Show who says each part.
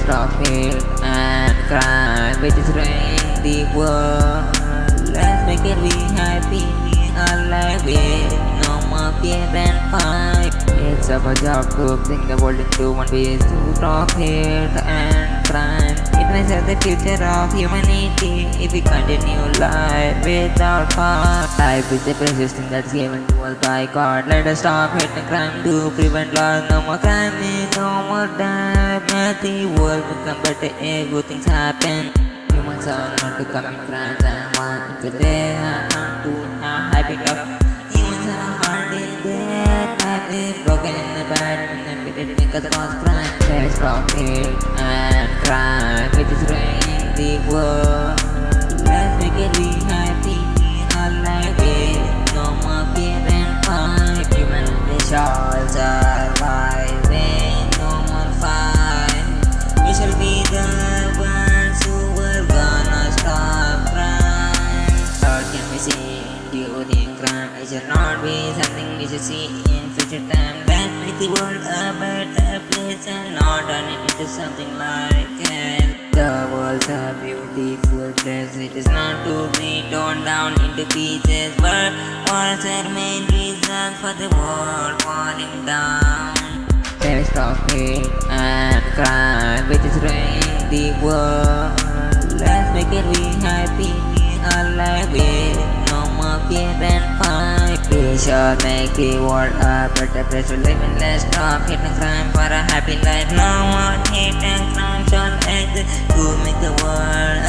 Speaker 1: stop hate and crime, which is reign the world. Let's make it be happy, be alive with no more fear and fight. It's our job to bring the world into one piece, to stop hate and crime. It may set the future of humanity if we continue life without fight. Life is the precious thing that's given to us by God. Let us stop hate and crime to prevent loss. No more crime, no more death. Let the world become better if good things happen. Humans are not becoming crimes and want to death and to have happy love. Humans are hard in death, life is broken in the bad, and it because of cause crime. Let's stop hate and crime, which is reigning the world. Let's make it be happy, be alive with no more fear and fight. Humanity shall survive with no more fight. We shall be the ones who are gonna stop crime. Lord, can we see during crime? It should not be something we should see in future time. That make the world a better place and not turn it into something like hell. The world's a beautiful place. It is not to be torn down into pieces, but what's our main reason for the world falling down? Let's stop hate and crime, which is reigning the world. Let's make it be happy, be alive with no more fear and fight. We shall make the world a better place to live in. Let's stop hate and crime for a happy life. No more hate and crime shall exist to make the world